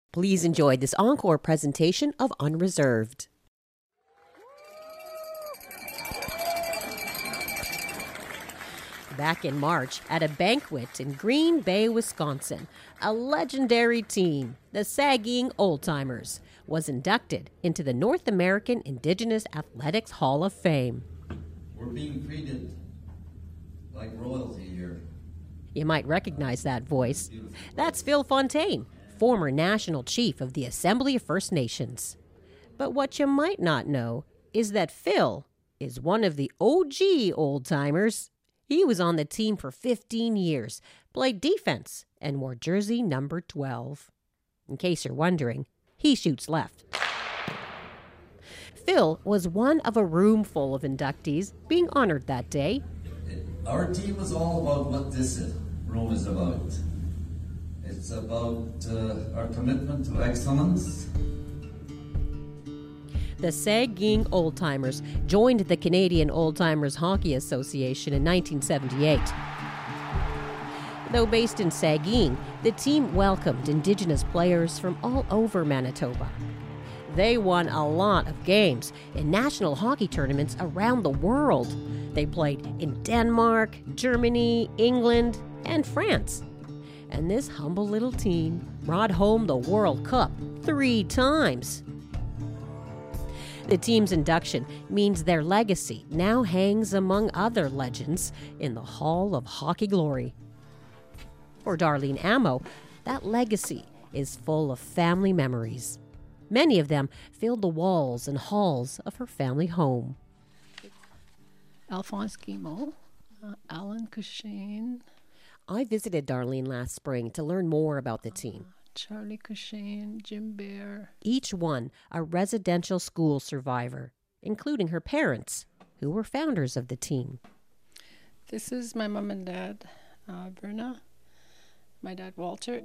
Please enjoy this encore presentation of Unreserved. Back in March, at a banquet in Green Bay, Wisconsin, a legendary team, the Saugeen Old-Timers, was inducted into the North American Indigenous Athletics Hall of Fame. We're being treated like royalty here. You might recognize that voice. That's Phil Fontaine, former National Chief of the Assembly of First Nations. But what you might not know is that Phil is one of the OG Old-Timers. He was on the team for 15 years, played defense, and wore jersey number 12. In case you're wondering, he shoots left. Phil was one of a room full of inductees being honored that day. Our team is all about what this room is about. It's about our commitment to excellence. The Saugeen Old-Timers joined the Canadian Old-Timers Hockey Association in 1978. Though based in Saugeen, the team welcomed Indigenous players from all over Manitoba. They won a lot of games in national hockey tournaments around the world. They played in Denmark, Germany, England, and France. And this humble little team brought home the World Cup 3 times. The team's induction means their legacy now hangs among other legends in the Hall of Hockey Glory. For Darlene Amo, that legacy is full of family memories. Many of them filled the walls and halls of her family home. Alphonse Guimont, Alan Cushane. I visited Darlene last spring to learn more about the team. Charlie Cushane, Jim Bear. Each one a residential school survivor, including her parents, who were founders of the team. This is my mom and dad, Verna, my dad, Walter.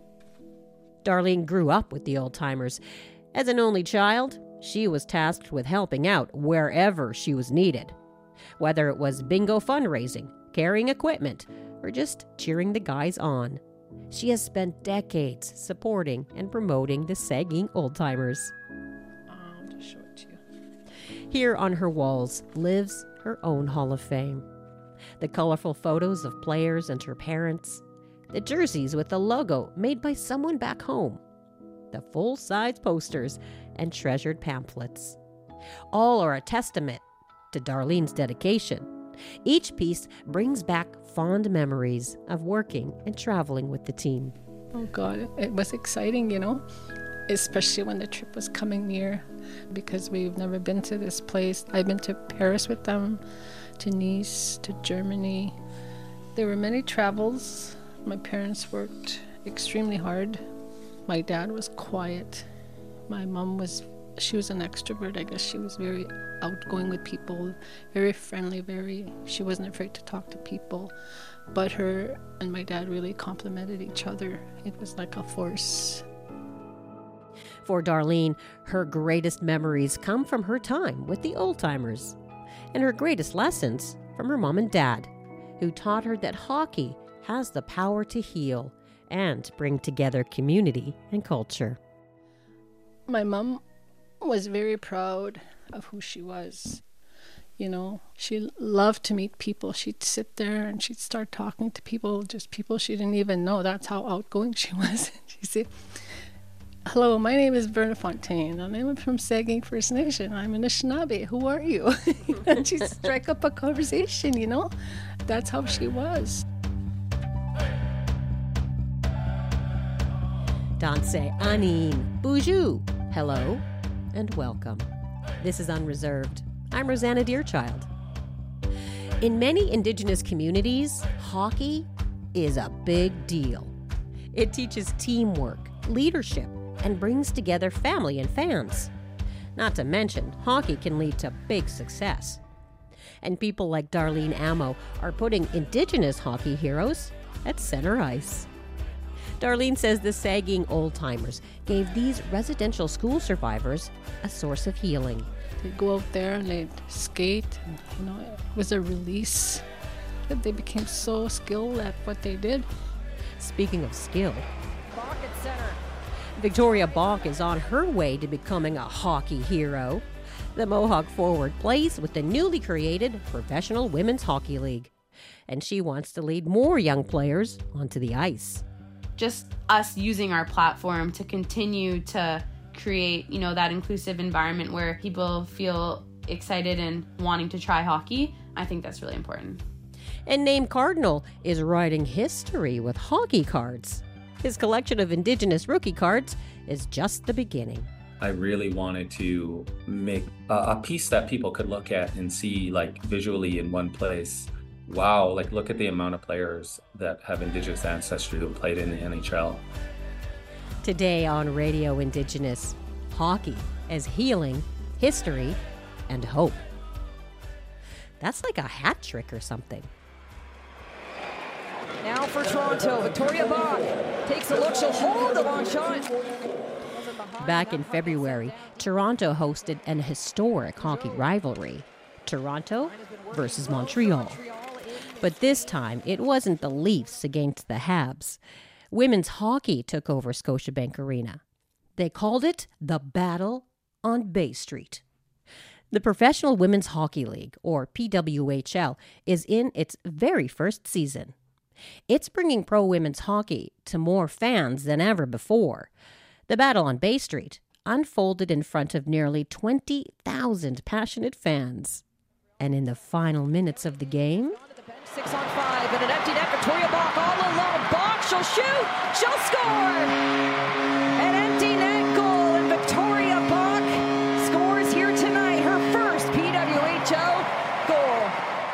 Darlene grew up with the Old-Timers. As an only child, she was tasked with helping out wherever she was needed, whether it was bingo fundraising, carrying equipment, or just cheering the guys on. She has spent decades supporting and promoting the Saugeen Old-Timers. I'll just show it to you. Here on her walls lives her own Hall of Fame. The colorful photos of players and her parents, the jerseys with the logo made by someone back home, the full-size posters and treasured pamphlets. All are a testament to Darlene's dedication. Each piece brings back fond memories of working and traveling with the team. Oh God, it was exciting, especially when the trip was coming near, because we've never been to this place. I've been to Paris with them, to Nice, to Germany. There were many travels. My parents worked extremely hard. My dad was quiet. My mom she was an extrovert. I guess she was very outgoing with people, very friendly, she wasn't afraid to talk to people. But her and my dad really complemented each other. It was like a force. For Darlene, her greatest memories come from her time with the Old-Timers, and her greatest lessons from her mom and dad, who taught her that hockey has the power to heal and bring together community and culture. My mom was very proud of who she was. She loved to meet people. She'd sit there and she'd start talking to people, just people she didn't even know. That's how outgoing she was. She'd say, "Hello, my name is Verna Fontaine, and I'm from Saugeen First Nation. I'm an Anishinaabe. Who are you?" And she'd strike up a conversation, That's how she was. Danse Anin, Bonjour, hello, and welcome. This is Unreserved. I'm Rosanna Deerchild. In many Indigenous communities, hockey is a big deal. It teaches teamwork, leadership, and brings together family and fans. Not to mention, hockey can lead to big success. And people like Darlene Amo are putting Indigenous hockey heroes at center ice. Darlene says the Saugeen Old-Timers gave these residential school survivors a source of healing. They'd go out there and they'd skate, and, it was a release. They became so skilled at what they did. Speaking of skill, Pocket center. Victoria Bach is on her way to becoming a hockey hero. The Mohawk forward plays with the newly created Professional Women's Hockey League, and she wants to lead more young players onto the ice. Just us using our platform to continue to create, that inclusive environment where people feel excited and wanting to try hockey, I think that's really important. And Name Cardinal is writing history with hockey cards. His collection of Indigenous rookie cards is just the beginning. I really wanted to make a piece that people could look at and see, like, visually in one place. Wow, like, look at the amount of players that have Indigenous ancestry who played in the NHL. Today on Radio Indigenous, hockey as healing, history, and hope. That's like a hat trick or something. Now for Toronto, Victoria Bach takes a look, she'll hold the long shot. Back in February, Toronto hosted an historic hockey rivalry, Toronto versus Montreal. But this time, it wasn't the Leafs against the Habs. Women's hockey took over Scotiabank Arena. They called it the Battle on Bay Street. The Professional Women's Hockey League, or PWHL, is in its very first season. It's bringing pro women's hockey to more fans than ever before. The Battle on Bay Street unfolded in front of nearly 20,000 passionate fans. And in the final minutes of the game, 6 on 5 and an empty net. Victoria Bach all alone. Bach, she'll shoot. She'll score. An empty net goal, and Victoria Bach scores here tonight. Her first PWHL goal.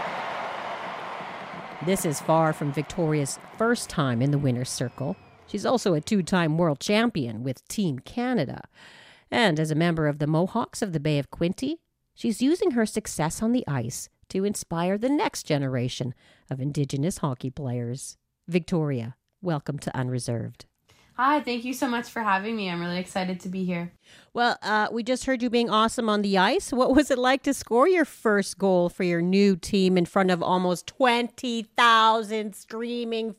This is far from Victoria's first time in the winner's circle. She's also a two-time world champion with Team Canada. And as a member of the Mohawks of the Bay of Quinte, she's using her success on the ice to inspire the next generation of Indigenous hockey players. Victoria, welcome to Unreserved. Hi, thank you so much for having me. I'm really excited to be here. Well, we just heard you being awesome on the ice. What was it like to score your first goal for your new team in front of almost 20,000 screaming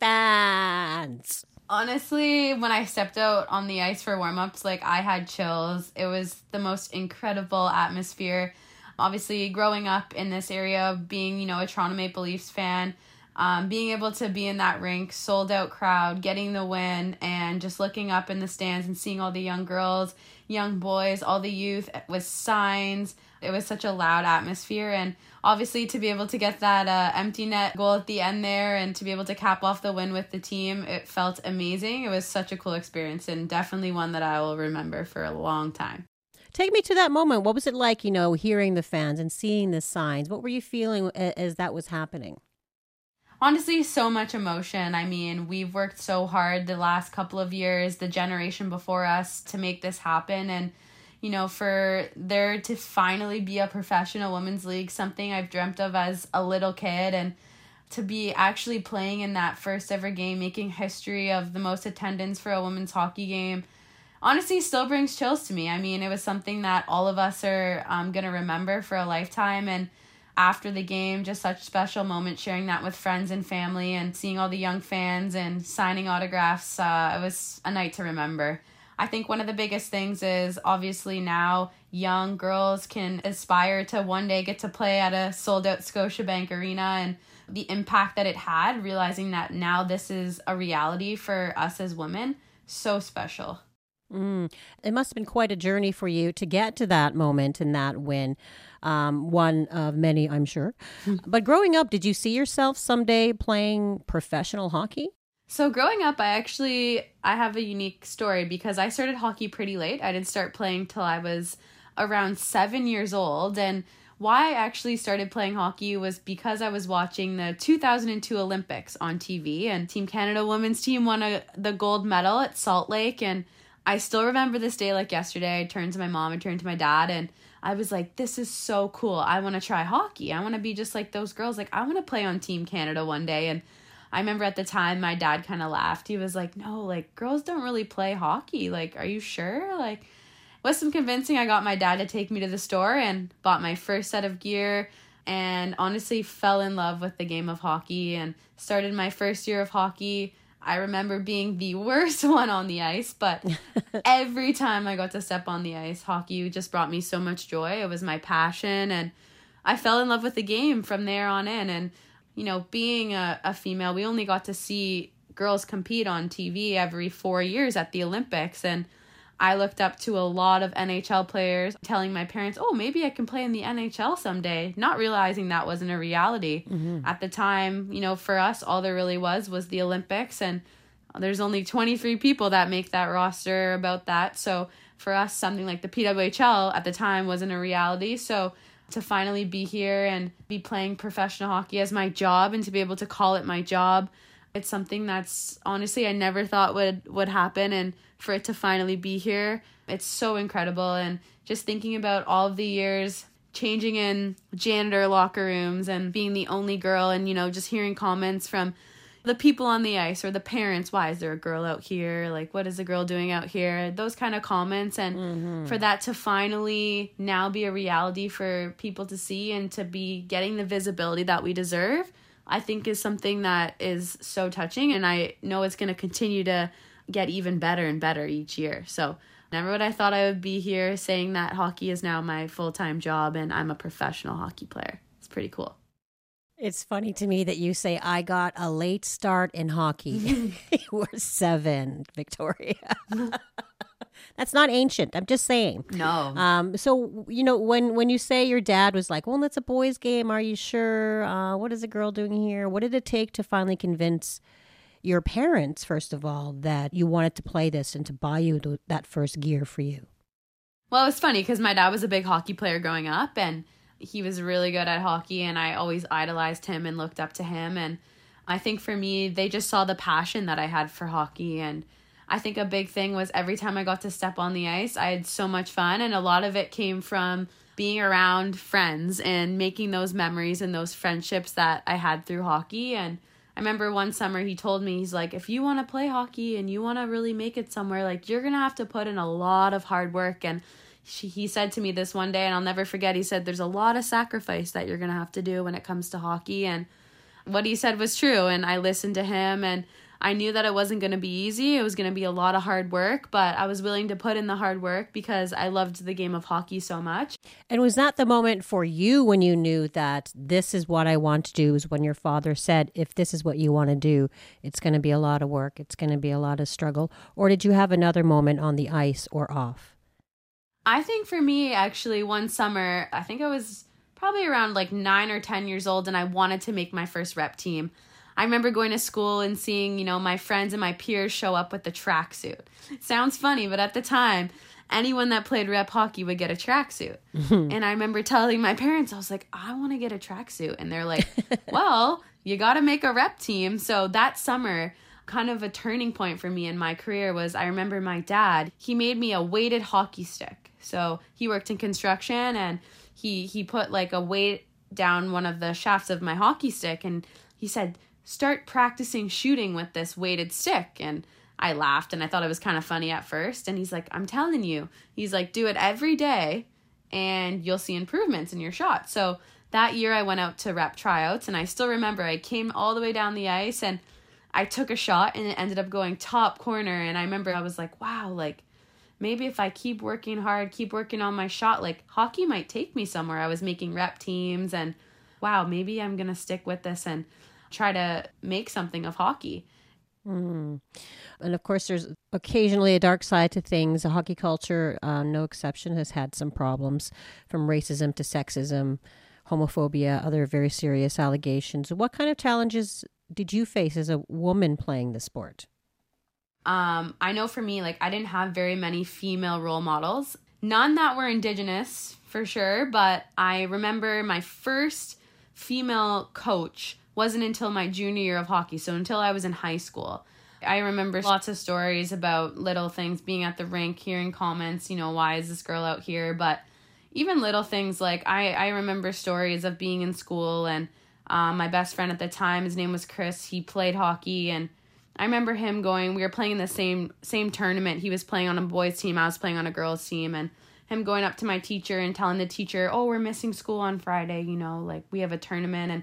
fans? Honestly, when I stepped out on the ice for warm-ups, I had chills. It was the most incredible atmosphere. Obviously, growing up in this area, being, a Toronto Maple Leafs fan, being able to be in that rink, sold-out crowd, getting the win, and just looking up in the stands and seeing all the young girls, young boys, all the youth with signs. It was such a loud atmosphere, and obviously to be able to get that empty net goal at the end there and to be able to cap off the win with the team, it felt amazing. It was such a cool experience and definitely one that I will remember for a long time. Take me to that moment. What was it like, hearing the fans and seeing the signs? What were you feeling as that was happening? Honestly, so much emotion. I mean, we've worked so hard the last couple of years, the generation before us, to make this happen. And, for there to finally be a professional women's league, something I've dreamt of as a little kid, and to be actually playing in that first ever game, making history of the most attendance for a women's hockey game, honestly still brings chills to me. I mean, it was something that all of us are going to remember for a lifetime. And after the game, just such a special moment, sharing that with friends and family and seeing all the young fans and signing autographs. It was a night to remember. I think one of the biggest things is obviously now young girls can aspire to one day get to play at a sold-out Scotiabank Arena, and the impact that it had, realizing that now this is a reality for us as women, so special. It must have been quite a journey for you to get to that moment and that win. One of many, I'm sure. But growing up, did you see yourself someday playing professional hockey? So growing up, I have a unique story because I started hockey pretty late. I didn't start playing till I was around 7 years old. And why I actually started playing hockey was because I was watching the 2002 Olympics on TV, and Team Canada women's team won the gold medal at Salt Lake. And I still remember this day like yesterday. I turned to my mom, I turned to my dad, and I was like, this is so cool. I want to try hockey. I want to be just like those girls. I want to play on Team Canada one day. And I remember at the time my dad kind of laughed. He was like, no, girls don't really play hockey. Are you sure? With some convincing, I got my dad to take me to the store and bought my first set of gear, and honestly fell in love with the game of hockey and started my first year of hockey. I remember being the worst one on the ice, but every time I got to step on the ice, hockey just brought me so much joy. It was my passion, and I fell in love with the game from there on in. And, you know, being a female, we only got to see girls compete on TV every 4 years at the Olympics, and I looked up to a lot of NHL players, telling my parents, oh, maybe I can play in the NHL someday, not realizing that wasn't a reality. At the time, you know, for us, all there really was the Olympics, and there's only 23 people that make that roster about that. So for us, something like the PWHL at the time wasn't a reality. So to finally be here and be playing professional hockey as my job, and to be able to call it my job, it's something that's honestly I never thought would happen, and for it to finally be here, it's so incredible. And just thinking about all of the years changing in janitor locker rooms and being the only girl, and, you know, just hearing comments from the people on the ice or the parents, why is there a girl out here? Like, what is a girl doing out here? Those kind of comments. And for that to finally now be a reality for people to see and to be getting the visibility that we deserve, I think is something that is so touching. And I know it's going to continue to get even better and better each year. So never would I thought I would be here saying that hockey is now my full-time job and I'm a professional hockey player. It's pretty cool. It's funny to me that you say I got a late start in hockey. You were 7, Victoria. That's not ancient. I'm just saying. No. So, you know, when you say your dad was like, well, it's a boys' game. Are you sure? What is a girl doing here? What did it take to finally convince your parents, first of all, that you wanted to play this and to buy you that first gear for you? Well, it's funny because my dad was a big hockey player growing up, and he was really good at hockey, and I always idolized him and looked up to him. And I think for me, they just saw the passion that I had for hockey. And I think a big thing was every time I got to step on the ice, I had so much fun. And a lot of it came from being around friends and making those memories and those friendships that I had through hockey. And I remember one summer he told me, he's like, if you want to play hockey and you want to really make it somewhere, like, you're going to have to put in a lot of hard work. And he said to me this one day, and I'll never forget, he said, there's a lot of sacrifice that you're going to have to do when it comes to hockey. And what he said was true. And I listened to him, and I knew that it wasn't going to be easy. It was going to be a lot of hard work, but I was willing to put in the hard work because I loved the game of hockey so much. And was that the moment for you when you knew that this is what I want to do? Is when your father said, if this is what you want to do, it's going to be a lot of work. It's going to be a lot of struggle. Or did you have another moment on the ice or off? I think for me, actually, one summer, I think I was probably around like 9 or 10 years old, and I wanted to make my first rep team. I remember going to school and seeing, you know, my friends and my peers show up with the tracksuit. It sounds funny, but at the time, anyone that played rep hockey would get a tracksuit. And I remember telling my parents, I was like, I want to get a tracksuit. And they're like, well, you got to make a rep team. So that summer, kind of a turning point for me in my career was, I remember my dad, he made me a weighted hockey stick. So he worked in construction, and he put like a weight down one of the shafts of my hockey stick, and he said, start practicing shooting with this weighted stick. And I laughed, and I thought it was kind of funny at first. And he's like, I'm telling you, he's like, do it every day and you'll see improvements in your shot. So that year I went out to rep tryouts, and I still remember I came all the way down the ice and I took a shot, and it ended up going top corner. And I remember I was like, wow, like, maybe if I keep working hard, keep working on my shot, like, hockey might take me somewhere. I was making rep teams, and wow, maybe I'm going to stick with this and try to make something of hockey. And of course, there's occasionally a dark side to things. The hockey culture, no exception, has had some problems, from racism to sexism, homophobia, other very serious allegations. What kind of challenges did you face as a woman playing the sport? I know for me, like, I didn't have very many female role models. None that were Indigenous, for sure, but I remember my first female coach wasn't until my junior year of hockey, so until I was in high school. I remember lots of stories about little things, being at the rink, hearing comments, you know, why is this girl out here? But even little things, like I remember stories of being in school, and my best friend at the time, his name was Chris, he played hockey, and I remember him going, we were playing in the same tournament. He was playing on a boys team, I was playing on a girls team, and him going up to my teacher and telling the teacher, oh, we're missing school on Friday, you know, like, we have a tournament. And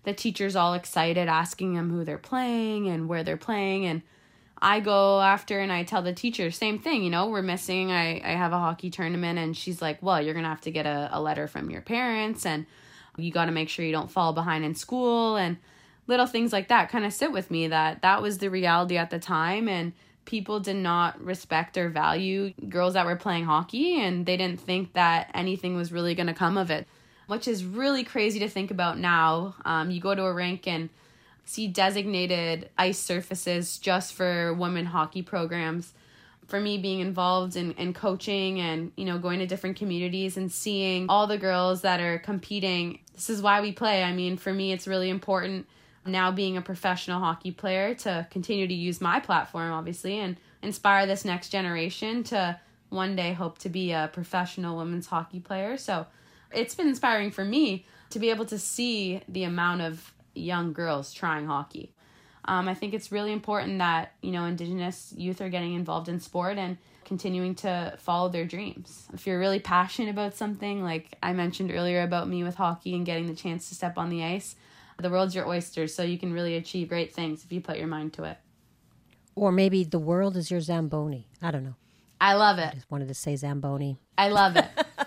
the teacher's all excited, asking them who they're playing and where they're playing. And I go after and I tell the teacher, same thing, you know, we're missing, I have a hockey tournament. And she's like, well, you're going to have to get a letter from your parents, and you got to make sure you don't fall behind in school. And little things like that kind of sit with me, that was the reality at the time. And people did not respect or value girls that were playing hockey, and they didn't think that anything was really going to come of it, which is really crazy to think about now. You go to a rink and see designated ice surfaces just for women hockey programs. For me, being involved in coaching and, you know, going to different communities and seeing all the girls that are competing, this is why we play. I mean, for me, it's really important now, being a professional hockey player, to continue to use my platform, obviously, and inspire this next generation to one day hope to be a professional women's hockey player. So it's been inspiring for me to be able to see the amount of young girls trying hockey. I think it's really important that, you know, Indigenous youth are getting involved in sport and continuing to follow their dreams. If you're really passionate about something, like I mentioned earlier about me with hockey and getting the chance to step on the ice, the world's your oyster, so you can really achieve great things if you put your mind to it. Or maybe the world is your Zamboni. I don't know. I love it. I just wanted to say Zamboni. I love it.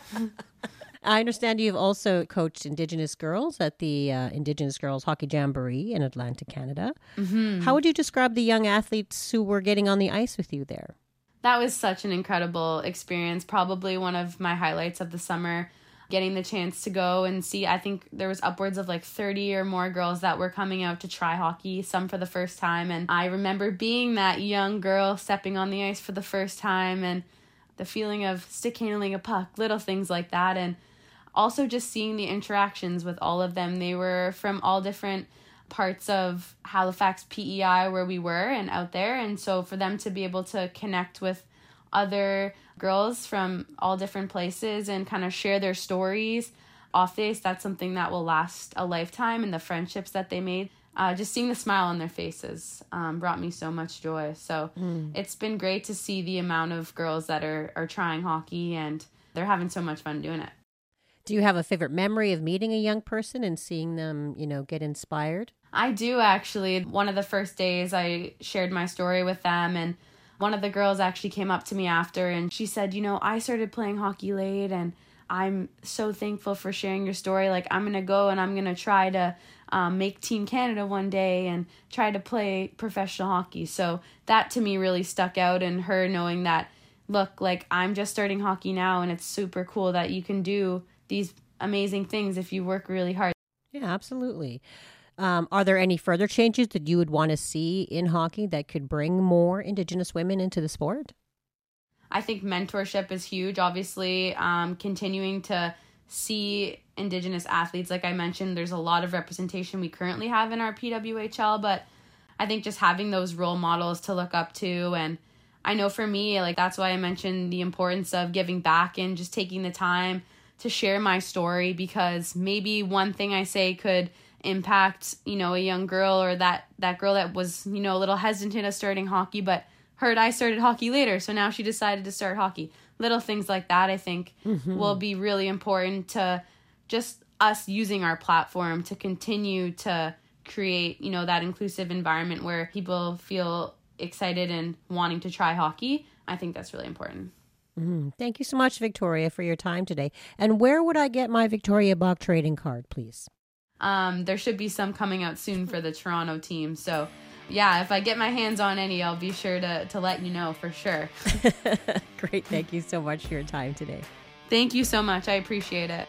I understand you've also coached Indigenous girls at the Indigenous Girls Hockey Jamboree in Atlanta, Canada. Mm-hmm. How would you describe the young athletes who were getting on the ice with you there? That was such an incredible experience. Probably one of my highlights of the summer, getting the chance to go and see. I think there was upwards of like 30 or more girls that were coming out to try hockey, some for the first time. And I remember being that young girl stepping on the ice for the first time, and the feeling of stick handling a puck, little things like that. And also just seeing the interactions with all of them. They were from all different parts of Halifax, PEI, where we were and out there. And so for them to be able to connect with other girls from all different places and kind of share their stories off the ice, that's something that will last a lifetime. And the friendships that they made, just seeing the smile on their faces brought me so much joy. So it's been great to see the amount of girls that are trying hockey, and they're having so much fun doing it. Do you have a favorite memory of meeting a young person and seeing them, you know, get inspired? I do, actually. One of the first days I shared my story with them, and one of the girls actually came up to me after, and she said, you know, I started playing hockey late, and I'm so thankful for sharing your story. Like, I'm going to go and I'm going to try to make Team Canada one day and try to play professional hockey. So that to me really stuck out, and her knowing that, look, like, I'm just starting hockey now, and it's super cool that you can do these amazing things if you work really hard. Yeah, absolutely. Are there any further changes that you would want to see in hockey that could bring more Indigenous women into the sport? I think mentorship is huge. Obviously, continuing to see Indigenous athletes. Like I mentioned, there's a lot of representation we currently have in our PWHL, but I think just having those role models to look up to. And I know for me, like, that's why I mentioned the importance of giving back and just taking the time to share my story, because maybe one thing I say could impact, you know, a young girl, or that girl that was, you know, a little hesitant of starting hockey, but heard I started hockey later, so now she decided to start hockey. Little things like that, I think, will be really important to just us using our platform to continue to create, you know, that inclusive environment where people feel excited and wanting to try hockey. I think that's really important. Thank you so much, Victoria, for your time today. And where would I get my Victoria Bach trading card, please? There should be some coming out soon for the Toronto team. So, yeah, if I get my hands on any, I'll be sure to let you know for sure. Great. Thank you so much for your time today. Thank you so much. I appreciate it.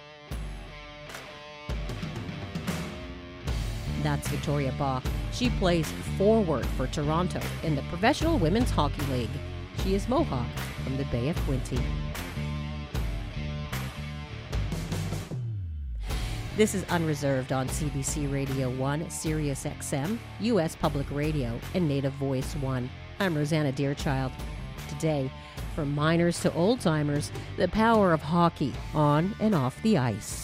That's Victoria Bach. She plays forward for Toronto in the Professional Women's Hockey League. She is Mohawk from the Bay of Quinte. This is Unreserved on CBC Radio 1, Sirius XM, U.S. Public Radio, and Native Voice 1. I'm Rosanna Deerchild. Today, from minors to old-timers, the power of hockey on and off the ice.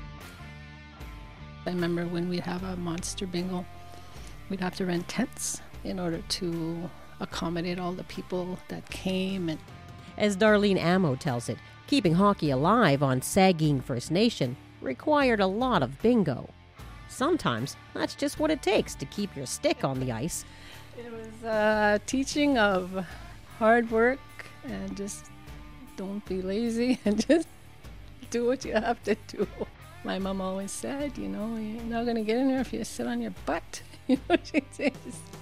I remember when we'd have a monster bingo, we'd have to rent tents in order to accommodate all the people that came. And as Darlene Amo tells it, keeping hockey alive on Sagkeeng First Nation required a lot of bingo. sometimes that's just what it takes to keep your stick on the ice. It was a teaching of hard work and just don't be lazy and just do what you have to do. My mom always said, you're not going to get in there if you sit on your butt. You know what she says.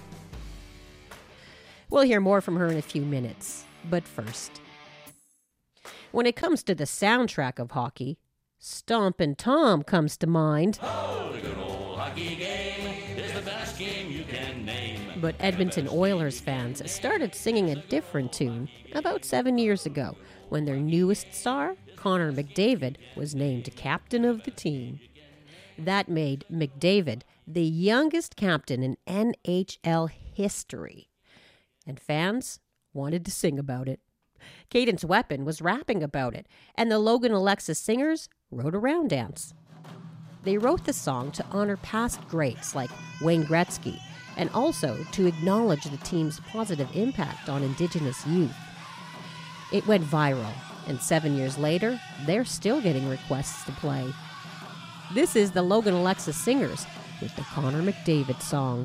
We'll hear more from her in a few minutes. But first, when it comes to the soundtrack of hockey, Stompin' Tom comes to mind. Oh, the good old hockey game is the best game you can name. But Edmonton Oilers fans started singing a different tune about 7 years ago when their newest star, Connor McDavid, was named captain of the team. That made McDavid the youngest captain in NHL history. And fans wanted to sing about it. Cadence Weapon was rapping about it, and the Logan Alexis Singers wrote a round dance. They wrote the song to honor past greats like Wayne Gretzky, and also to acknowledge the team's positive impact on Indigenous youth. It went viral, and 7 years later, they're still getting requests to play. This is the Logan Alexis Singers with the Connor McDavid song.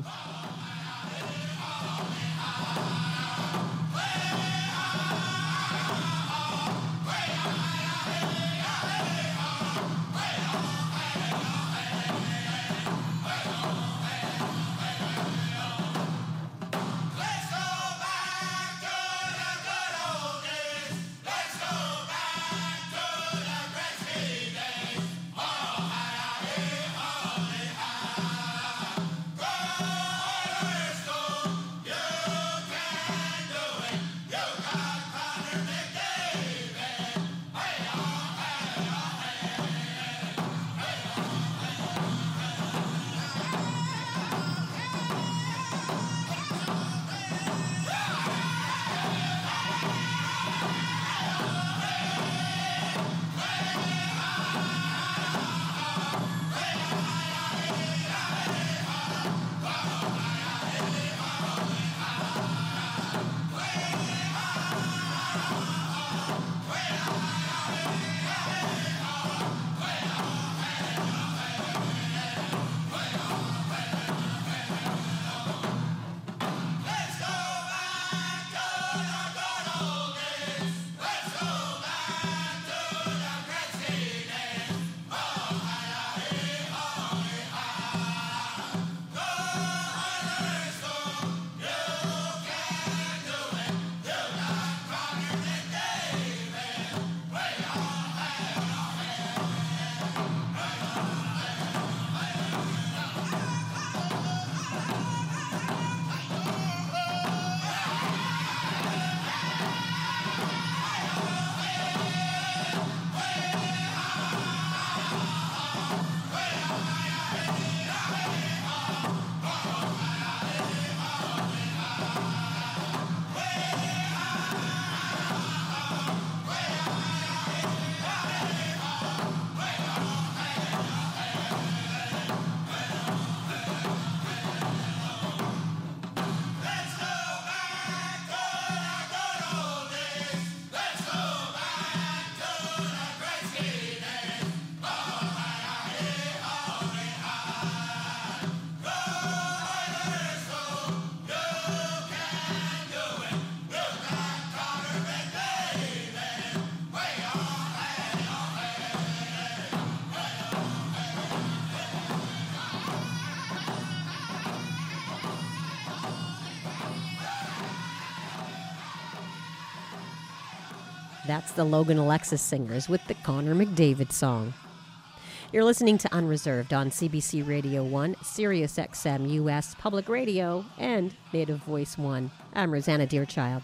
That's the Logan Alexis Singers with the Connor McDavid song. You're listening to Unreserved on CBC Radio 1, Sirius XM US Public Radio, and Native Voice 1. I'm Rosanna Deerchild.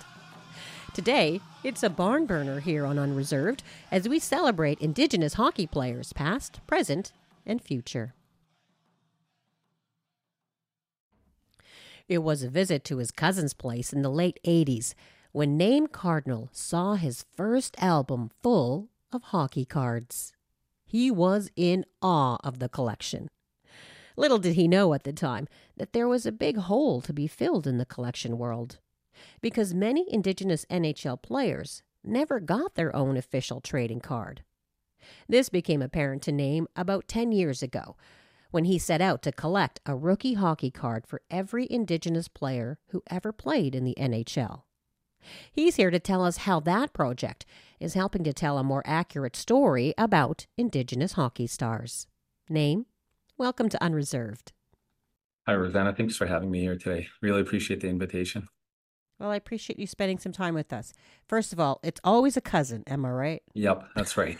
Today, it's a barn burner here on Unreserved as we celebrate Indigenous hockey players past, present, and future. It was a visit to his cousin's place in the late 80s when Naim Cardinal saw his first album full of hockey cards. He was in awe of the collection. Little did he know at the time that there was a big hole to be filled in the collection world, because many Indigenous NHL players never got their own official trading card. This became apparent to Naim about 10 years ago, when he set out to collect a rookie hockey card for every Indigenous player who ever played in the NHL. He's here to tell us how that project is helping to tell a more accurate story about Indigenous hockey stars. Name? Welcome to Unreserved. Hi, Rosanna. Thanks for having me here today. Really appreciate the invitation. Well, I appreciate you spending some time with us. First of all, it's always a cousin, am I right? Yep, that's right.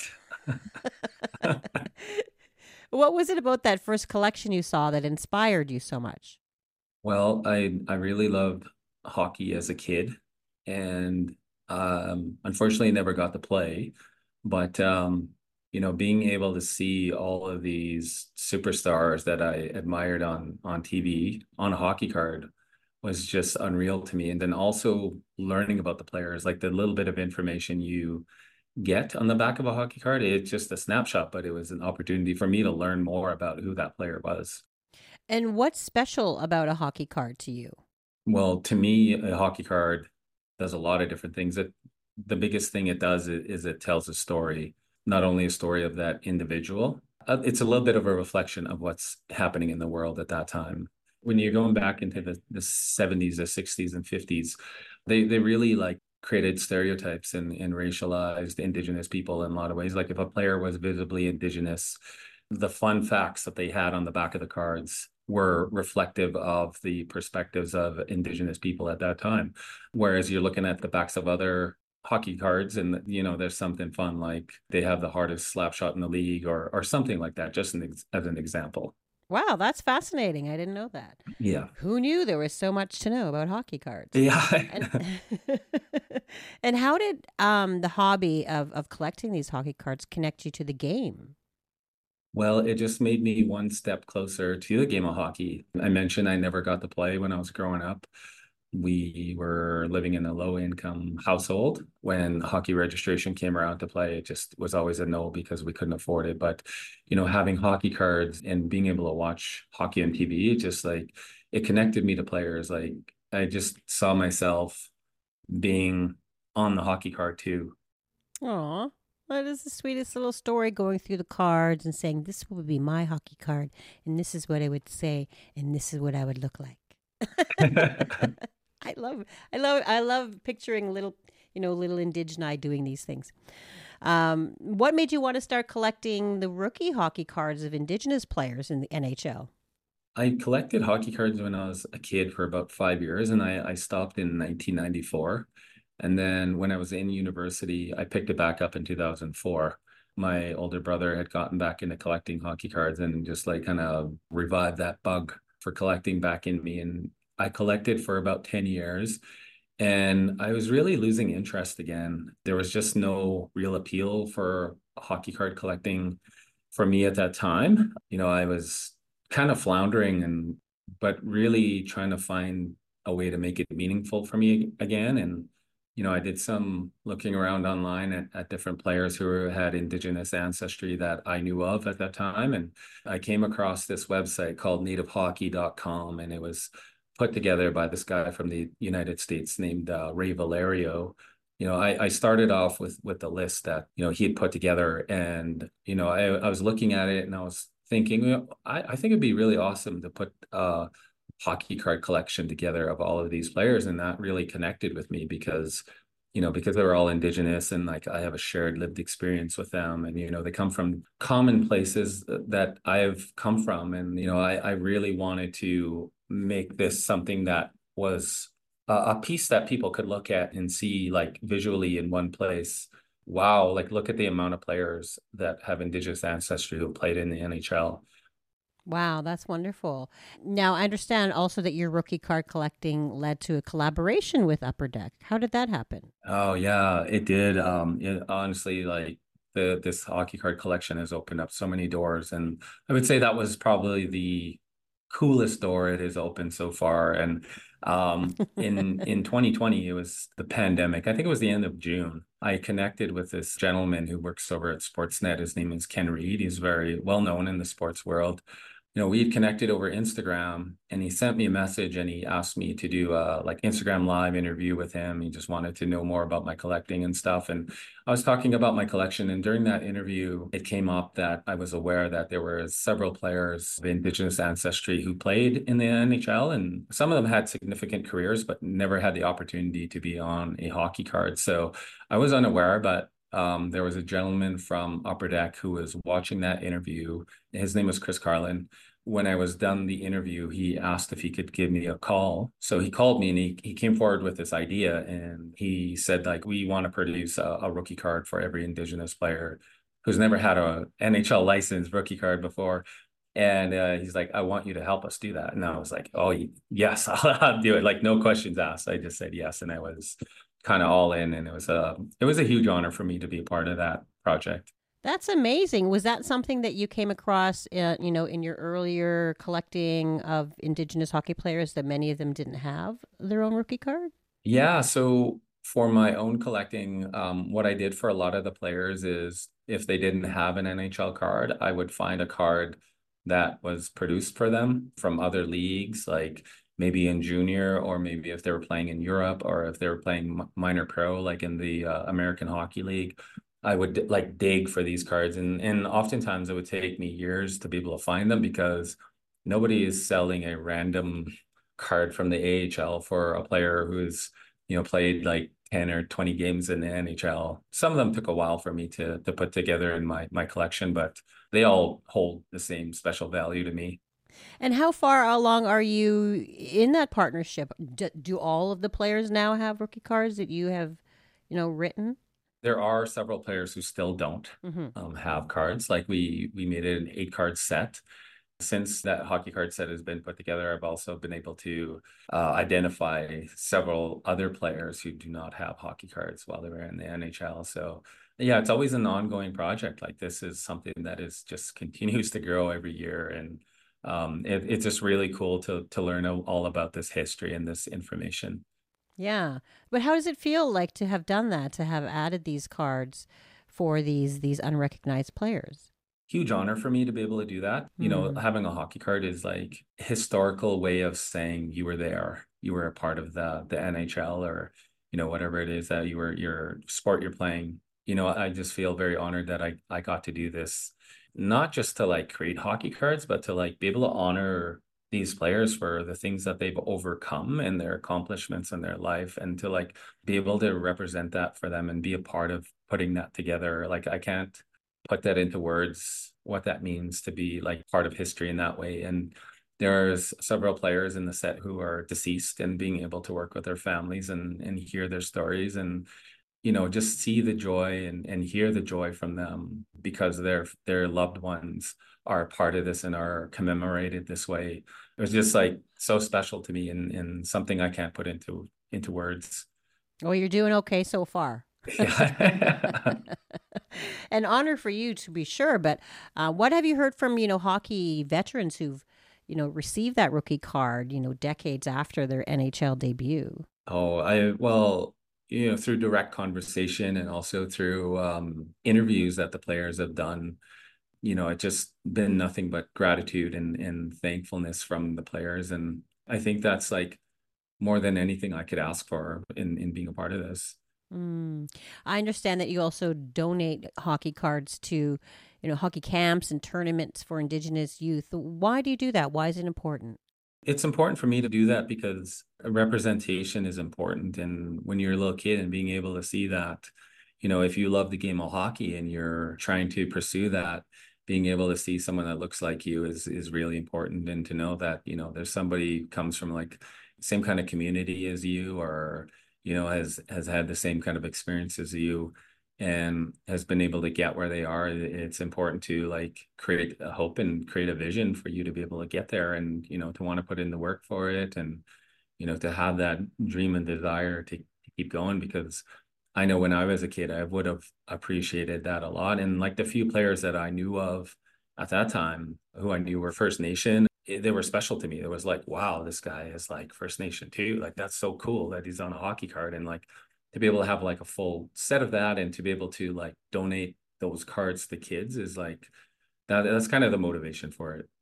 What was it about that first collection you saw that inspired you so much? Well, I really loved hockey as a kid, and unfortunately never got to play. But being able to see all of these superstars that I admired on TV on a hockey card was just unreal to me. And then also learning about the players, like the little bit of information you get on the back of a hockey card, it's just a snapshot, but it was an opportunity for me to learn more about who that player was. And what's special about a hockey card to you? Well, to me, a hockey card does a lot of different things. The biggest thing it does is it tells a story, not only a story of that individual. It's a little bit of a reflection of what's happening in the world at that time. When you're going back into the 70s, the 60s, and 50s, they really like created stereotypes and racialized Indigenous people in a lot of ways. Like if a player was visibly Indigenous, the fun facts that they had on the back of the cards were reflective of the perspectives of Indigenous people at that time. Whereas you're looking at the backs of other hockey cards and, there's something fun, like they have the hardest slap shot in the league or something like that, just as an example. Wow, that's fascinating. I didn't know that. Yeah. Who knew there was so much to know about hockey cards? Yeah. And, and how did the hobby of collecting these hockey cards connect you to the game? Well, it just made me one step closer to the game of hockey. I mentioned I never got to play when I was growing up. We were living in a low-income household. When hockey registration came around to play, it just was always a no because we couldn't afford it. But, having hockey cards and being able to watch hockey on TV, it connected me to players. Like I just saw myself being on the hockey card too. Aw, that is the sweetest little story, going through the cards and saying, this would be my hockey card, and this is what I would say, and this is what I would look like. I love picturing little Indigeni doing these things. What made you want to start collecting the rookie hockey cards of Indigenous players in the NHL? I collected hockey cards when I was a kid for about 5 years, and I stopped in 1994. And then when I was in university, I picked it back up in 2004. My older brother had gotten back into collecting hockey cards and just like kind of revived that bug for collecting back in me. And I collected for about 10 years and I was really losing interest again. There was just no real appeal for hockey card collecting for me at that time. I was kind of floundering but really trying to find a way to make it meaningful for me again. And I did some looking around online at different players who had Indigenous ancestry that I knew of at that time. And I came across this website called nativehockey.com, and it was put together by this guy from the United States named Ray Valerio. I started off with the list that, he had put together. And, I was looking at it and I was thinking, I think it'd be really awesome to put hockey card collection together of all of these players. And that really connected with me because they were all Indigenous and like I have a shared lived experience with them. And, they come from common places that I've come from. And, I really wanted to make this something that was a piece that people could look at and see like visually in one place. Wow, like look at the amount of players that have Indigenous ancestry who played in the NHL. Wow, that's wonderful. Now, I understand also that your rookie card collecting led to a collaboration with Upper Deck. How did that happen? Oh yeah, it did. It honestly, like this hockey card collection has opened up so many doors, and I would say that was probably the coolest door it has opened so far. And in 2020, it was the pandemic. I think it was the end of June. I connected with this gentleman who works over at Sportsnet. His name is Ken Reed. He's very well known in the sports world. we had connected over Instagram, and he sent me a message and he asked me to do a like Instagram live interview with him. He just wanted to know more about my collecting and stuff. And I was talking about my collection. And during that interview, it came up that I was aware that there were several players of Indigenous ancestry who played in the NHL. And some of them had significant careers, but never had the opportunity to be on a hockey card. So I was unaware, but there was a gentleman from Upper Deck who was watching that interview. His name was Chris Carlin. When I was done the interview, he asked if he could give me a call. So he called me and he came forward with this idea, and he said, like, we want to produce a rookie card for every Indigenous player who's never had a NHL licensed rookie card before. And he's like, I want you to help us do that. And I was like, oh, yes, I'll do it. Like, no questions asked. I just said yes. And I was kind of all in. And it was a huge honor for me to be a part of that project. That's amazing. Was that something that you came across, in your earlier collecting of Indigenous hockey players, that many of them didn't have their own rookie card? Yeah. So for my own collecting, what I did for a lot of the players is if they didn't have an NHL card, I would find a card that was produced for them from other leagues, like maybe in junior, or maybe if they were playing in Europe, or if they were playing minor pro, like in the American Hockey League. I would like dig for these cards, and oftentimes it would take me years to be able to find them because nobody is selling a random card from the AHL for a player who's played like 10 or 20 games in the NHL. Some of them took a while for me to put together in my collection, but they all hold the same special value to me. And how far along are you in that partnership? Do all of the players now have rookie cards that you have, written? There are several players who still don't have cards. Like we made it an 8-card set. Since that hockey card set has been put together, I've also been able to identify several other players who do not have hockey cards while they were in the NHL. So yeah, it's always an ongoing project. Like this is something that is just continues to grow every year. And it's just really cool to learn all about this history and this information. Yeah. But how does it feel like to have done that, to have added these cards for these unrecognized players? Huge honor for me to be able to do that. Having a hockey card is like a historical way of saying you were there. You were a part of the NHL, or, whatever it is that your sport you're playing. I just feel very honored that I got to do this, not just to like create hockey cards, but to like be able to honor these players for the things that they've overcome and their accomplishments in their life, and to like be able to represent that for them and be a part of putting that together. Like I can't put that into words, what that means to be like part of history in that way. And there's several players in the set who are deceased, and being able to work with their families and hear their stories, and just see the joy and hear the joy from them because their loved ones are part of this and are commemorated this way. It was just like so special to me, and something I can't put into words. Well, you're doing okay so far. Yeah. An honor for you, to be sure. But what have you heard from, hockey veterans who've, received that rookie card, decades after their NHL debut? Well, through direct conversation and also through interviews that the players have done, it's just been nothing but gratitude and thankfulness from the players. And I think that's like more than anything I could ask for in being a part of this. I understand that you also donate hockey cards to, hockey camps and tournaments for Indigenous youth. Why do you do that? Why is it important? It's important for me to do that because representation is important. And when you're a little kid and being able to see that, if you love the game of hockey and you're trying to pursue that, being able to see someone that looks like you is really important. And to know that, there's somebody who comes from like same kind of community as you, or, has had the same kind of experience as you and has been able to get where they are. It's important to like create a hope and create a vision for you to be able to get there, and, to want to put in the work for it, and, to have that dream and desire to keep going. Because I know when I was a kid, I would have appreciated that a lot. And like the few players that I knew of at that time, who I knew were First Nation, they were special to me. It was like, wow, this guy is like First Nation too. Like, that's so cool that he's on a hockey card. And like to be able to have like a full set of that, and to be able to like donate those cards to kids is like, that's kind of the motivation for it.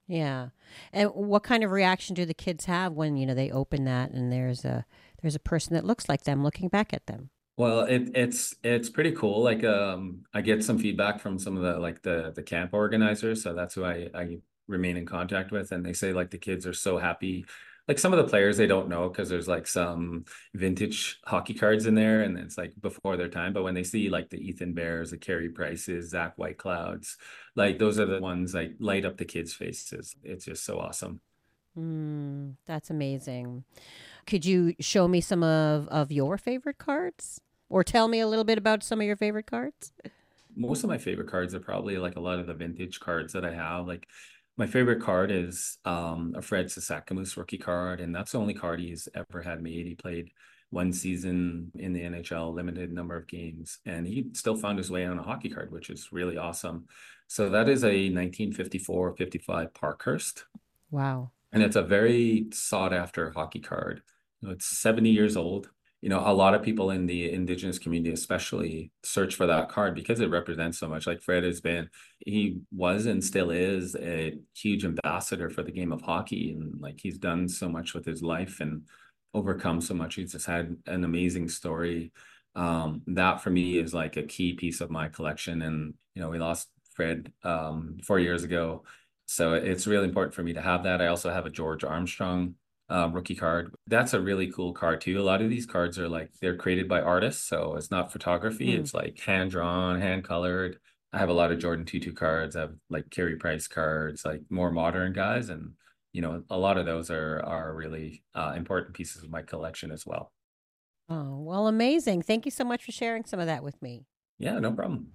Yeah. And what kind of reaction do the kids have when, they open that and there's a person that looks like them looking back at them? Well, it's pretty cool. Like I get some feedback from some of the camp organizers, so that's who I remain in contact with, and they say like the kids are so happy. Like some of the players they don't know because there's like some vintage hockey cards in there, and it's like before their time. But when they see like the Ethan Bears, the Carey Prices, Zach Whiteclouds, like those are the ones like light up the kids' faces. It's just so awesome. That's amazing. Could you show me some of your favorite cards? Or tell me a little bit about some of your favorite cards? Most of my favorite cards are probably like a lot of the vintage cards that I have. Like my favorite card is a Fred Sasakamoose rookie card, and that's the only card he's ever had made. He played one season in the NHL, limited number of games, and he still found his way on a hockey card, which is really awesome. So that is a 1954-55 Parkhurst. Wow. And it's a very sought after hockey card. It's 70 years old. A lot of people in the Indigenous community especially search for that card because it represents so much. Like Fred he was and still is a huge ambassador for the game of hockey. And like he's done so much with his life and overcome so much. He's just had an amazing story. That for me is like a key piece of my collection. And, we lost Fred 4 years ago. So it's really important for me to have that. I also have a George Armstrong rookie card. That's a really cool card too. A lot of these cards are like they're created by artists, so it's not photography. It's like hand drawn, hand colored. I have a lot of Jordan Tutu cards. I have like Carey Price cards, like more modern guys, and a lot of those are really important pieces of my collection as well. Oh, well, amazing. Thank you so much for sharing some of that with me. Yeah, no problem.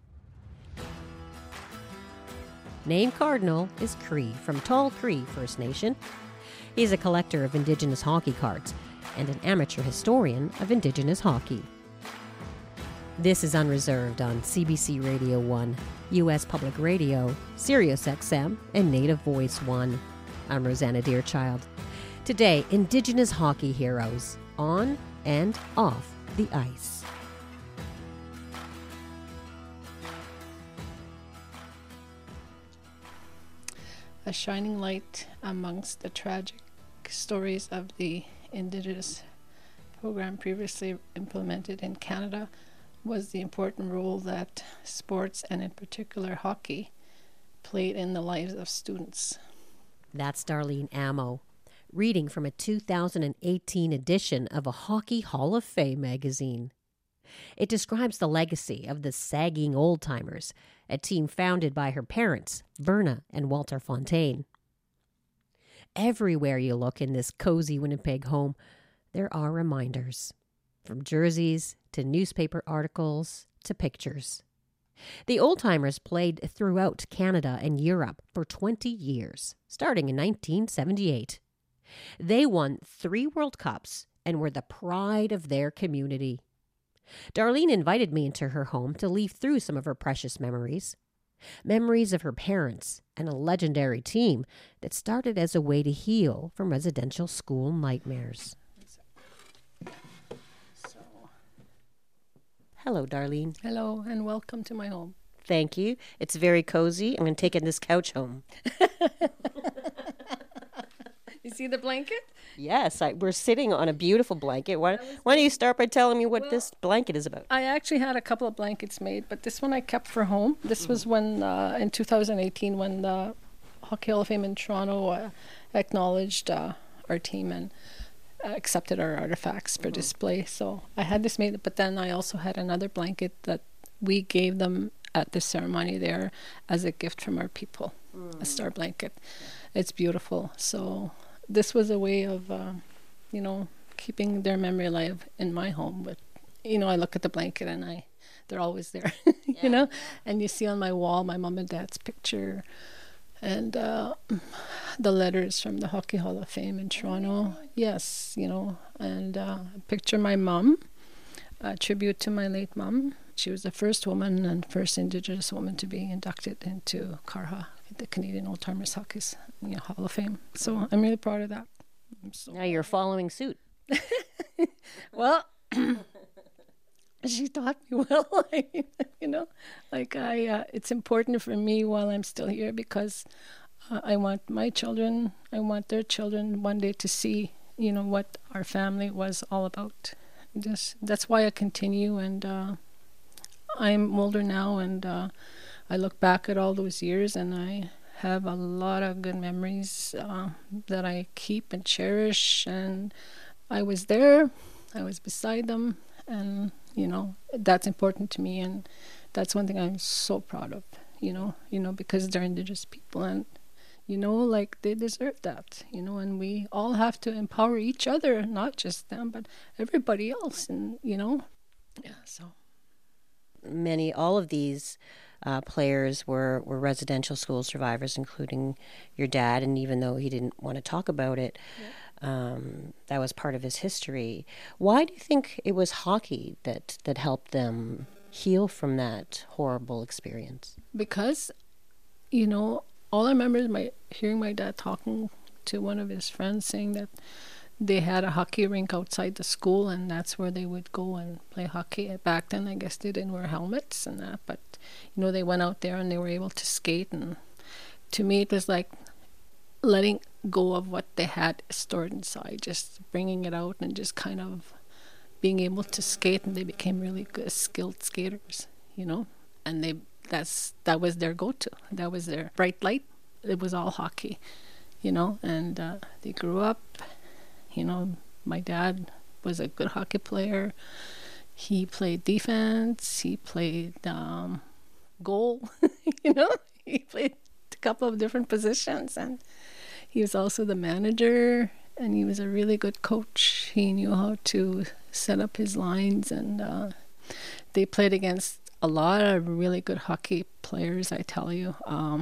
Name Cardinal is Cree from Tall Cree First Nation. He's a collector of Indigenous hockey cards and an amateur historian of Indigenous hockey. This is Unreserved on CBC Radio 1, U.S. Public Radio, Sirius XM, and Native Voice 1. I'm Rosanna Deerchild. Today, Indigenous hockey heroes on and off the ice. A shining light amongst the tragic stories of the Indigenous program previously implemented in Canada was the important role that sports, and in particular hockey, played in the lives of students. That's Darlene Amo, reading from a 2018 edition of a Hockey Hall of Fame magazine. It describes the legacy of the Sagging Old Timers, a team founded by her parents, Verna and Walter Fontaine. Everywhere you look in this cozy Winnipeg home, there are reminders, from jerseys to newspaper articles to pictures. The Old Timers played throughout Canada and Europe for 20 years, starting in 1978. They won 3 World Cups and were the pride of their community. Darlene invited me into her home to leaf through some of her precious memories. Memories of her parents and a legendary team that started as a way to heal from residential school nightmares. Hello, Darlene. Hello, and welcome to my home. Thank you. It's very cozy. I'm taking this couch home. You see the blanket? Yes, we're sitting on a beautiful blanket. Why don't you start by telling me what this blanket is about? I actually had a couple of blankets made, but this one I kept for home. This was when, in 2018, when the Hockey Hall of Fame in Toronto acknowledged our team and accepted our artifacts for display. So I had this made, but then I also had another blanket that we gave them at the ceremony there as a gift from our people, a star blanket. It's beautiful. So this was a way of, keeping their memory alive in my home. But, I look at the blanket and they're always there, and you see on my wall my mom and dad's picture and the letters from the Hockey Hall of Fame in Toronto. Yes, and picture my mom, a tribute to my late mom. She was the first woman and first Indigenous woman to be inducted into CARHA, the Canadian Old Timers Hockey Hall of Fame. So I'm really proud of that. Now you're following suit. Well, she taught me well, it's important for me while I'm still here because I want my children, I want their children one day to see, what our family was all about. That's why I continue, and I'm older now, and I look back at all those years, and I have a lot of good memories that I keep and cherish. And I was there, I was beside them, and that's important to me, and that's one thing I'm so proud of. Because they're Indigenous people, and they deserve that. And we all have to empower each other, not just them, but everybody else. And so all of these players were residential school survivors, including your dad. And even though he didn't want to talk about it, that was part of his history. Why do you think it was hockey that helped them heal from that horrible experience? Because, all I remember is hearing my dad talking to one of his friends, saying that they had a hockey rink outside the school, and that's where they would go and play hockey. Back then, I guess they didn't wear helmets and that, but they went out there and they were able to skate. And to me, it was like letting go of what they had stored inside, just bringing it out and just kind of being able to skate. And they became really good, skilled skaters, and that was their go-to. That was their bright light. It was all hockey, and they grew up. My dad was a good hockey player. He played defense. He played goal. He played a couple of different positions, and he was also the manager. And he was a really good coach. He knew how to set up his lines, and they played against a lot of really good hockey players, I tell you.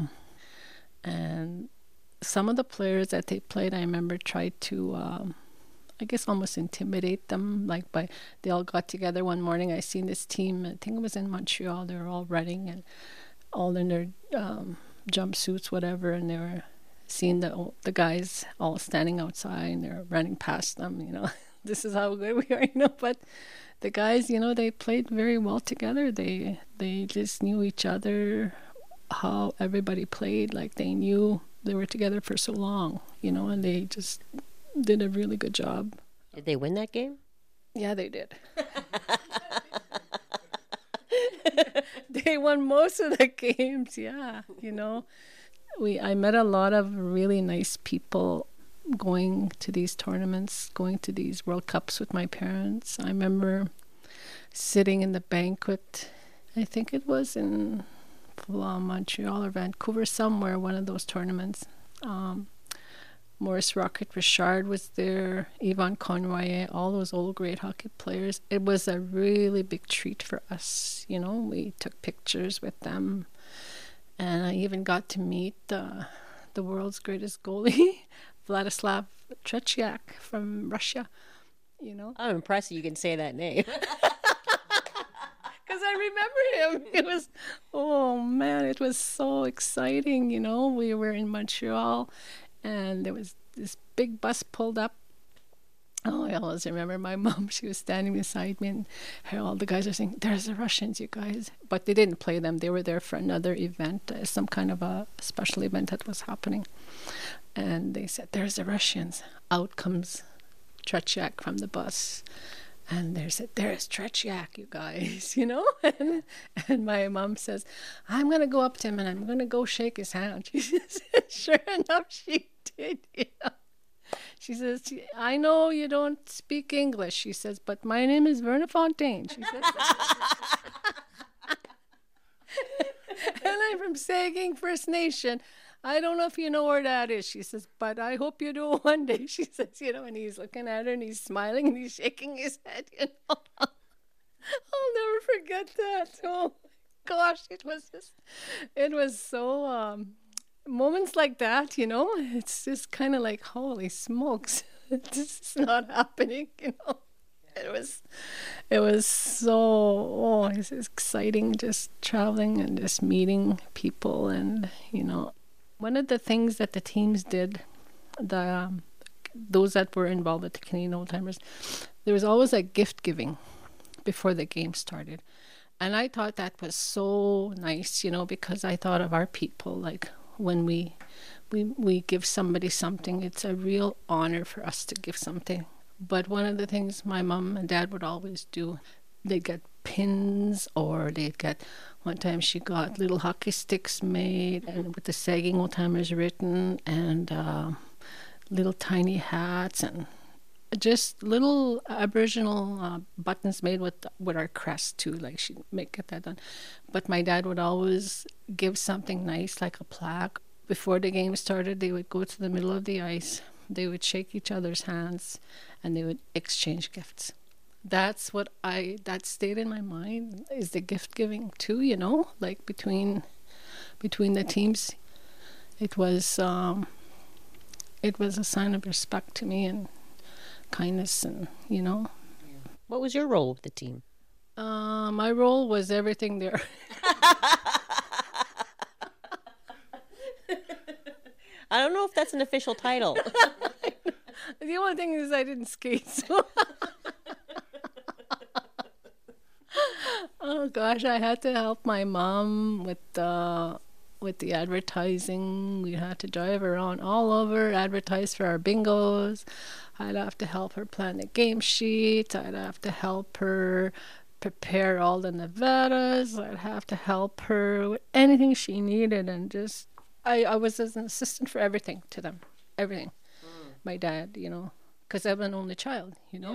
And some of the players that they played, I remember, tried to, I guess, almost intimidate them. They all got together one morning. I seen this team, I think it was in Montreal. They were all running and all in their jumpsuits, whatever, and they were seeing the guys all standing outside, and they're running past them. This is how good we are, But the guys, they played very well together. They just knew each other, how everybody played. Like, they knew they were together for so long, and they just did a really good job. Did they win that game? Yeah, they did. They won most of the games, yeah, I met a lot of really nice people going to these tournaments, going to these World Cups with my parents. I remember sitting in the banquet, I think it was in Montreal or Vancouver, somewhere, one of those tournaments. Maurice Rocket Richard was there, Yvon Conroy, all those old great hockey players. It was a really big treat for us, We took pictures with them. And I even got to meet the world's greatest goalie, Vladislav Tretiak from Russia, I'm impressed you can say that name. Because I remember him. It was, oh man, it was so exciting, We were in Montreal, and there was this big bus pulled up. Oh, I always remember my mom. She was standing beside me, and all the guys are saying, "There's the Russians, you guys." But they didn't play them. They were there for another event, some kind of a special event that was happening. And they said, "There's the Russians." Out comes Tretiak from the bus. And they said, "There's Tretiak, you guys," And my mom says, "I'm going to go up to him and I'm going to go shake his hand." She says, sure enough, she did, She says, "I know you don't speak English," she says, "but my name is Verna Fontaine," she says. "And I'm from Saging First Nation. I don't know if you know where that is," she says, "but I hope you do one day," she says, and he's looking at her and he's smiling and he's shaking his head, I'll never forget that. Oh, gosh, it was so, moments like that, it's just kind of like, holy smokes, this is not happening, It was so, it's exciting just traveling and just meeting people. And, one of the things that the teams did, those that were involved with the Canadian Old Timers, there was always a gift giving before the game started. And I thought that was so nice, because I thought of our people, like when we we give somebody something. It's a real honor for us to give something. But one of the things my mom and dad would always do, they'd get pins, or they'd get, one time she got little hockey sticks made and with the Sagging Old Timers written, and little tiny hats, and just little Aboriginal buttons made with our crest too. Like she'd get that done. But my dad would always give something nice, like a plaque. Before the game started, they would go to the middle of the ice. They would shake each other's hands, and they would exchange gifts. That stayed in my mind, is the gift giving too, like between the teams. It was a sign of respect to me, and kindness, and What was your role with the team? my role was everything there. I don't know if that's an official title. The only thing is I didn't skate, so oh gosh, I had to help my mom with the advertising. We had to drive around all over, advertise for our bingos. I'd have to help her plan the game sheets. I'd have to help her prepare all the Nevadas. I'd have to help her with anything she needed, and just I was as an assistant for everything to them, everything. My dad, because I'm an only child,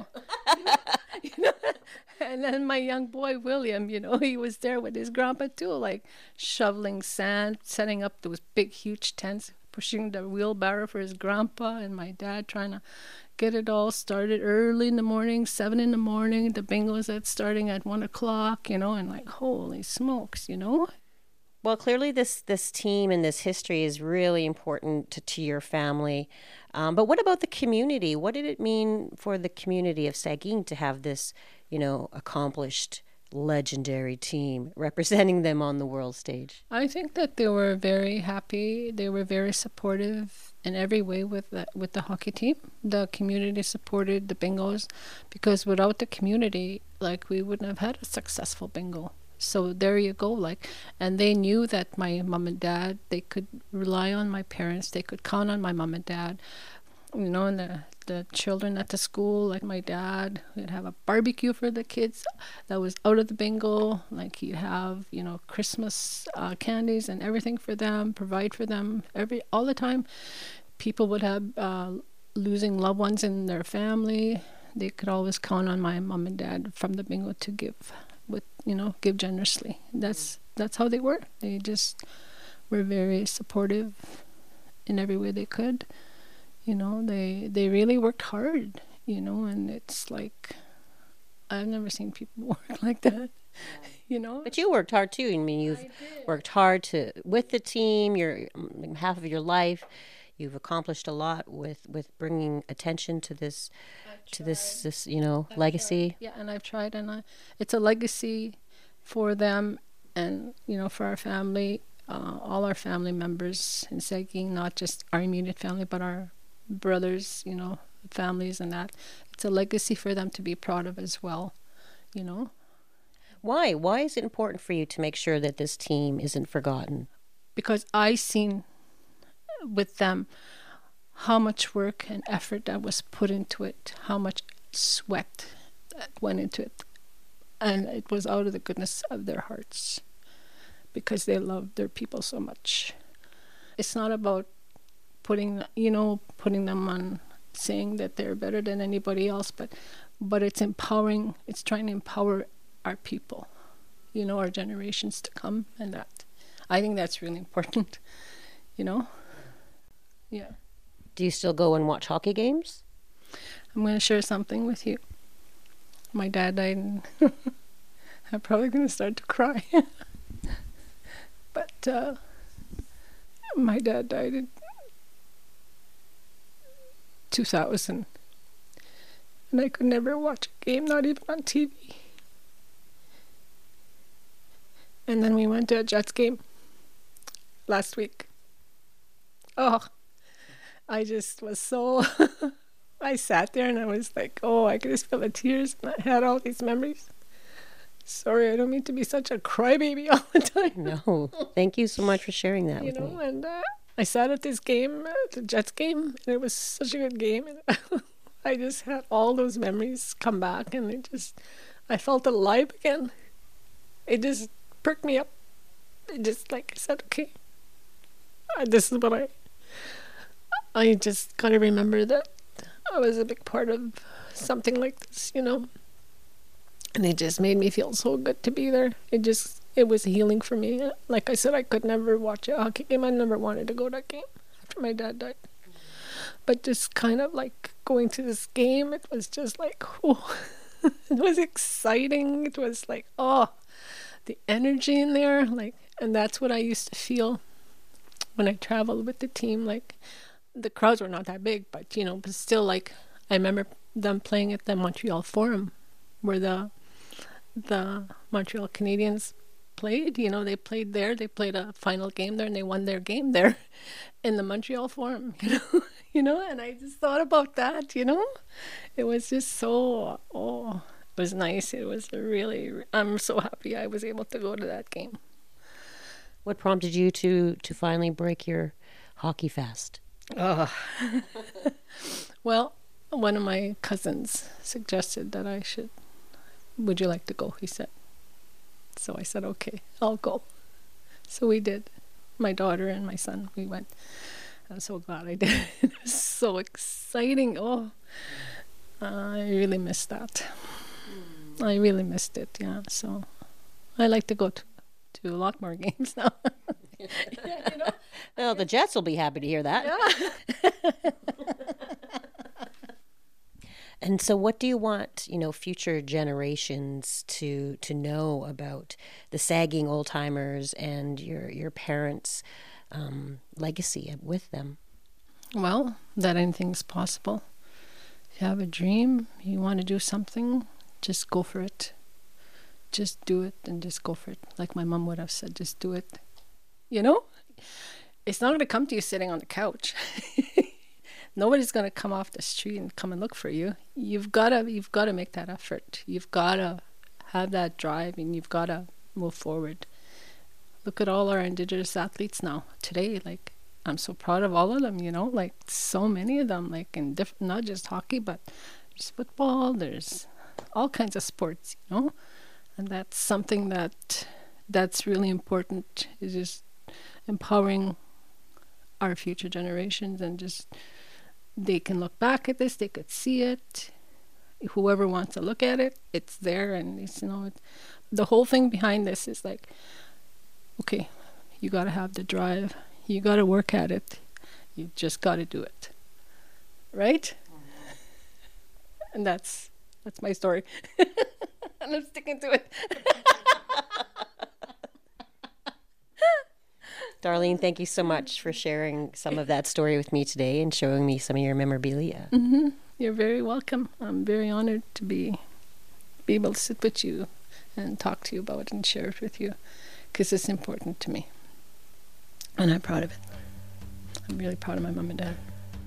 And then my young boy, William, he was there with his grandpa too, like shoveling sand, setting up those big, huge tents, pushing the wheelbarrow for his grandpa, and my dad trying to get it all started early in the morning, 7 in the morning. The bingos starting at 1 o'clock, and like, holy smokes, Well, clearly this team and this history is really important to your family. But what about the community? What did it mean for the community of Saugeen to have this, accomplished, legendary team representing them on the world stage? I think that they were very happy. They were very supportive in every way with the hockey team. The community supported the bingos, because without the community, we wouldn't have had a successful bingo. So there you go, and they knew that my mom and dad, they could rely on my parents, they could count on my mom and dad, and the children at the school, like my dad would have a barbecue for the kids that was out of the bingo, he'd have, Christmas candies and everything for them, provide for them all the time. People would have losing loved ones in their family. They could always count on my mom and dad from the bingo to give generously. That's how they were. They just were very supportive in every way they could. They really worked hard, and it's like, I've never seen people work like that, But you worked hard too. I mean, you've worked hard with the team, half of your life. You've accomplished a lot with bringing attention to this legacy. Yeah, and I've tried, and it's a legacy for them, and for our family, all our family members in Saugeen, not just our immediate family, but our brothers, families, and that. It's a legacy for them to be proud of as well, Why? Why is it important for you to make sure that this team isn't forgotten? Because I seen with them how much work and effort that was put into it, how much sweat that went into it. And it was out of the goodness of their hearts, because they loved their people so much. It's not about putting them on, saying that they're better than anybody else, but it's empowering. It's trying to empower our people, our generations to come, and that. I think that's really important, Yeah. Do you still go and watch hockey games? I'm going to share something with you. My dad died, and I'm probably going to start to cry. But my dad died in 2000, and I could never watch a game, not even on TV. And then we went to a Jets game last week. Oh, I just was so... I sat there and I was like, I could just feel the tears, and I had all these memories. Sorry, I don't mean to be such a crybaby all the time. No, thank you so much for sharing that with me. And I sat at this game, the Jets game, and it was such a good game. And I just had all those memories come back, and I felt alive again. It just perked me up. It just, like I said, okay, this is what I just got to remember that I was a big part of something like this, you know. And it just made me feel so good to be there. It was healing for me. Like I said, I could never watch a hockey game. I never wanted to go to that game after my dad died. But just kind of like going to this game, it was just like, oh, it was exciting. It was like, oh, the energy in there. Like, and that's what I used to feel when I traveled with the team. Like, the crowds were not that big, but, you know, but still, like, I remember them playing at the Montreal Forum where the Montreal Canadiens played. You know, they played there. They played a final game there, and they won their game there in the Montreal Forum, you know, and I just thought about that, you know. It was just so, it was nice. It was I'm so happy I was able to go to that game. What prompted you to finally break your hockey fast? Well, one of my cousins suggested that I should. Would you like to go? He said. So I said, okay, I'll go. So we did. My daughter and my son, we went. I'm so glad I did. It was so exciting. Oh, I really missed that. I really missed it, yeah. So I like to go to a lot more games now. Yeah, you know? Well, the Jets will be happy to hear that. Yeah. And so what do you want, you know, future generations to know about the Sagging Old Timers and your parents' legacy with them? Well, that anything's possible. If you have a dream, you want to do something, just go for it. Just do it and just go for it. Like my mom would have said, just do it. You know? It's not going to come to you sitting on the couch. Nobody's going to come off the street and come and look for you. You've got to make that effort. You've got to have that drive, and you've got to move forward. Look at all our Indigenous athletes now. Today, like, I'm so proud of all of them, you know, like so many of them, like in not just hockey, but there's football, there's all kinds of sports, you know, and that's something that's really important, is just empowering our future generations, and just they can look back at this, they could see it. Whoever wants to look at it, it's there, and it's, you know, the whole thing behind this is like, okay, you got to have the drive, you got to work at it, you just got to do it, right? And that's my story, and I'm sticking to it. Darlene, thank you so much for sharing some of that story with me today and showing me some of your memorabilia. Mm-hmm. You're very welcome. I'm very honored to be able to sit with you and talk to you about it and share it with you, because it's important to me. And I'm proud of it. I'm really proud of my mom and dad.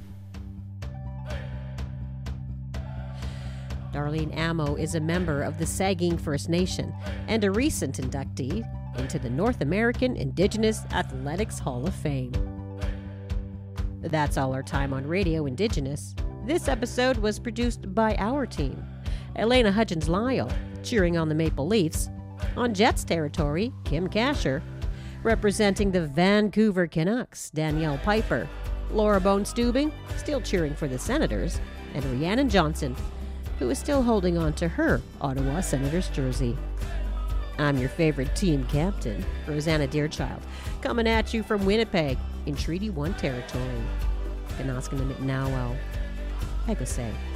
Darlene Amo is a member of the Sagging First Nation and a recent inductee into the North American Indigenous Athletics Hall of Fame. That's all our time on Radio Indigenous. This episode was produced by our team. Elena Hudgens-Lyle, cheering on the Maple Leafs. On Jets territory, Kim Kasher. Representing the Vancouver Canucks, Danielle Piper. Laura Bone-Stubing, still cheering for the Senators. And Rhiannon Johnson, who is still holding on to her Ottawa Senators jersey. I'm your favorite team captain, Rosanna Deerchild, coming at you from Winnipeg in Treaty 1 territory. Ganaskan Nawa, Pegase.